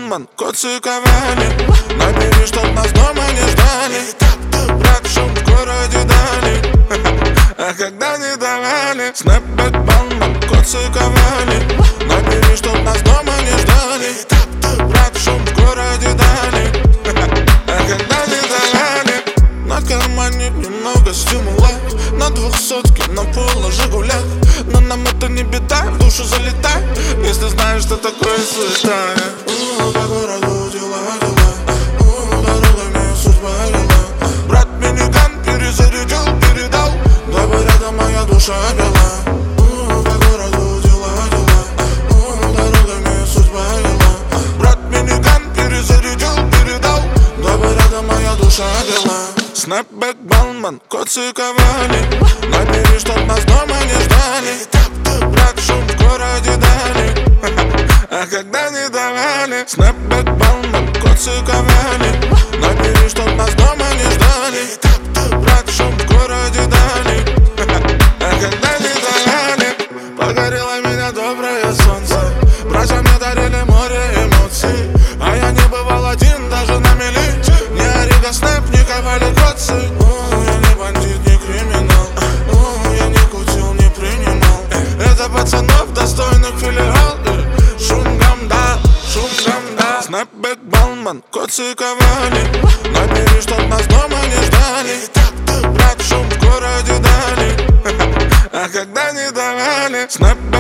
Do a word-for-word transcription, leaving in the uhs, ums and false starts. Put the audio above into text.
Балман, Коцы Кавани. Набери, чтоб нас дома не ждали. Брат, шум в городе дали. А когда не давали. Снэпбэк, Балман, Коцы Кавани. Набери, чтоб нас дома не ждали. Брат, шум в городе дали. А когда не давали. На кармане немного стимула. На двухсотке на поло Жигуля. Но нам это не беда, в душу залетай, если знаешь, что такое суета. По городу дела, дела, дорогами судьба вела. Брат миниган перезарядил, передал, дабы рядом моя душа бела. По городу дела, дела, дорогами судьба вела. Брат миниган перезарядил, передал, дабы рядом моя душа бела. Снэпбэк, Балман, Коцы Кавани. Набери, чтоб нас дома не ждали. Брат, шум в городе дали. А когда не давали. Снэпбэк, Балман, Коцы Кавани. Набери, чтоб нас дома не ждали. Брат, шум в городе дали. А когда не давали. Погорело меня доброе солнце. Братья мне дарили море эмоций. А я не бывал один даже на мели. Ни Ориго, Снэп, ни Ковали, Коцы. Я не бандит, не криминал. Я не кутил, не принимал. Это пацанов достойных филиал. Шунгам, да, шунгам, да. Снэпбэк, Балман, Коцы Кавани. Набери, чтоб нас дома не ждали. Брат, шум в городе дали. А когда не давали. Снэпбэк,